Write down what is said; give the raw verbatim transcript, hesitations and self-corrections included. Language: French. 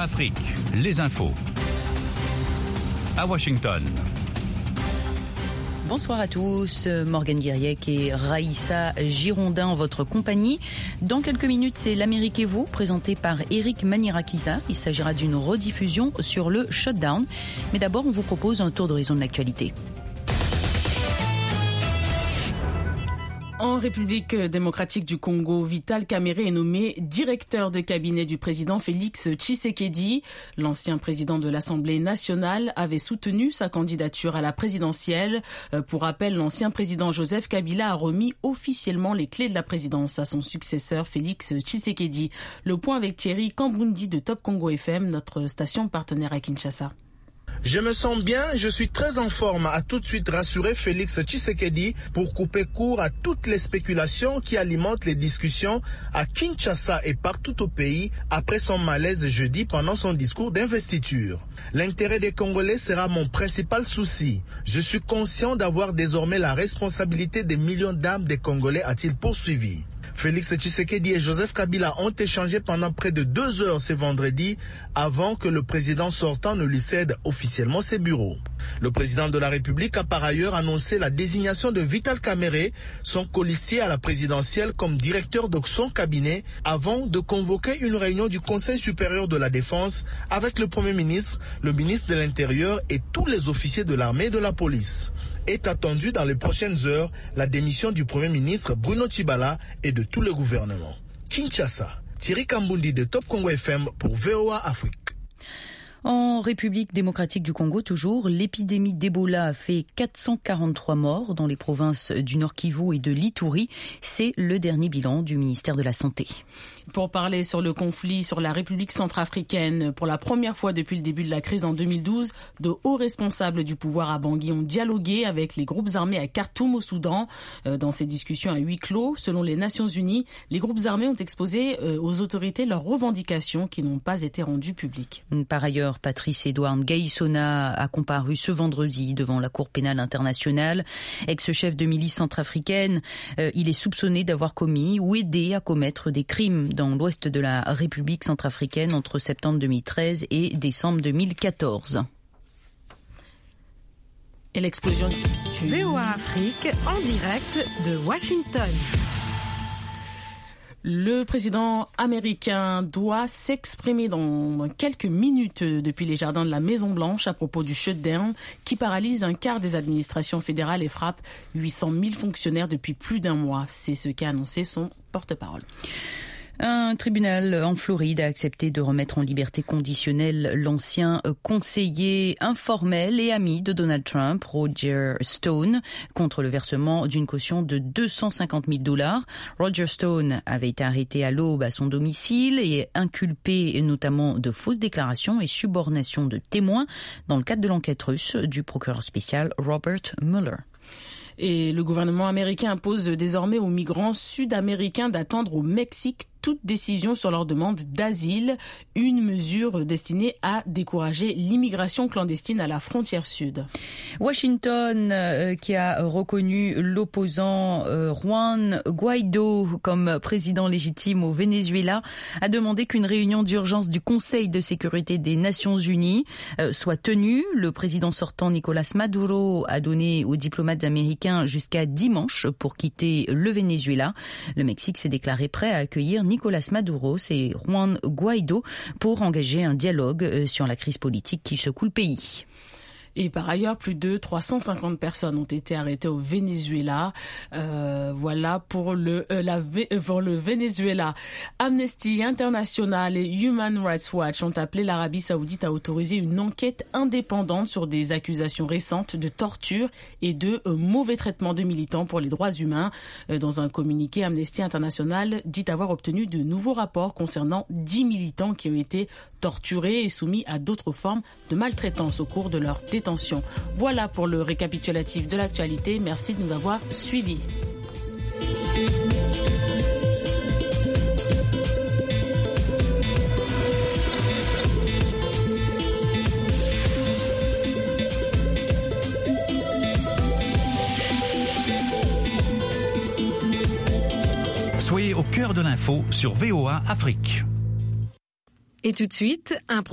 Afrique, les infos. À Washington. Bonsoir à tous, Morgane Guiriec et Raïssa Girondin en votre compagnie. Dans quelques minutes, c'est l'Amérique et vous, présenté par Eric Manirakiza. Il s'agira d'une rediffusion sur le shutdown. Mais d'abord, on vous propose un tour d'horizon de l'actualité. En République démocratique du Congo, Vital Kamerhe est nommé directeur de cabinet du président Félix Tshisekedi. L'ancien président de l'Assemblée nationale avait soutenu sa candidature à la présidentielle. Pour rappel, l'ancien président Joseph Kabila a remis officiellement les clés de la présidence à son successeur Félix Tshisekedi. Le point avec Thierry Kambundi de Top Congo F M, notre station partenaire à Kinshasa. Je me sens bien, je suis très en forme, a tout de suite rassuré Félix Tshisekedi pour couper court à toutes les spéculations qui alimentent les discussions à Kinshasa et partout au pays après son malaise jeudi pendant son discours d'investiture. L'intérêt des Congolais sera mon principal souci. Je suis conscient d'avoir désormais la responsabilité des millions d'âmes des Congolais, a-t-il poursuivi. Félix Tshisekedi et Joseph Kabila ont échangé pendant près de deux heures ce vendredi avant que le président sortant ne lui cède officiellement ses bureaux. Le président de la République a par ailleurs annoncé la désignation de Vital Kamerhe, son colistier à la présidentielle, comme directeur de son cabinet avant de convoquer une réunion du Conseil supérieur de la défense avec le Premier ministre, le ministre de l'Intérieur et tous les officiers de l'armée et de la police. Est attendue dans les prochaines heures la démission du Premier ministre Bruno Tshibala et de tout le gouvernement. Kinshasa, Thierry Kambundi de Top Congo F M pour V O A Afrique. En République démocratique du Congo, toujours, l'épidémie d'Ebola a fait quatre cent quarante-trois morts dans les provinces du Nord Kivu et de l'Ituri. C'est le dernier bilan du ministère de la Santé. Pour parler sur le conflit sur la République centrafricaine, pour la première fois depuis le début de la crise en deux mille douze, de hauts responsables du pouvoir à Bangui ont dialogué avec les groupes armés à Khartoum au Soudan. Dans ces discussions à huis clos, selon les Nations Unies, les groupes armés ont exposé aux autorités leurs revendications qui n'ont pas été rendues publiques. Par ailleurs, Patrice Edouard Gaïssona a comparu ce vendredi devant la Cour pénale internationale. Ex-chef de milice centrafricaine, euh, il est soupçonné d'avoir commis ou aidé à commettre des crimes dans l'ouest de la République centrafricaine entre septembre deux mille treize et décembre deux mille quatorze. Et l'explosion du V O A Afrique en direct de Washington. Le président américain doit s'exprimer dans quelques minutes depuis les jardins de la Maison-Blanche à propos du shutdown qui paralyse un quart des administrations fédérales et frappe huit cent mille fonctionnaires depuis plus d'un mois. C'est ce qu'a annoncé son porte-parole. Un tribunal en Floride a accepté de remettre en liberté conditionnelle l'ancien conseiller informel et ami de Donald Trump, Roger Stone, contre le versement d'une caution de deux cent cinquante mille dollars. Roger Stone avait été arrêté à l'aube à son domicile et inculpé notamment de fausses déclarations et subornation de témoins dans le cadre de l'enquête russe du procureur spécial Robert Mueller. Et le gouvernement américain impose désormais aux migrants sud-américains d'attendre au Mexique toute décision sur leur demande d'asile, une mesure destinée à décourager l'immigration clandestine à la frontière sud. Washington, euh, qui a reconnu l'opposant euh, Juan Guaido comme président légitime au Venezuela, a demandé qu'une réunion d'urgence du Conseil de sécurité des Nations Unies euh, soit tenue. Le président sortant Nicolás Maduro a donné aux diplomates américains jusqu'à dimanche pour quitter le Venezuela. Le Mexique s'est déclaré prêt à accueillir Nicolás Maduro et Juan Guaido pour engager un dialogue sur la crise politique qui secoue le pays. Et par ailleurs, plus de trois cent cinquante personnes ont été arrêtées au Venezuela. Euh, voilà pour le, euh, la, euh, pour le Venezuela. Amnesty International et Human Rights Watch ont appelé l'Arabie Saoudite à autoriser une enquête indépendante sur des accusations récentes de torture et de euh, mauvais traitement de militants pour les droits humains. Euh, dans un communiqué, Amnesty International dit avoir obtenu de nouveaux rapports concernant dix militants qui ont été torturés et soumis à d'autres formes de maltraitance au cours de leur détention. Voilà pour le récapitulatif de l'actualité. Merci de nous avoir suivis. Soyez au cœur de l'info sur V O A Afrique. Et tout de suite, un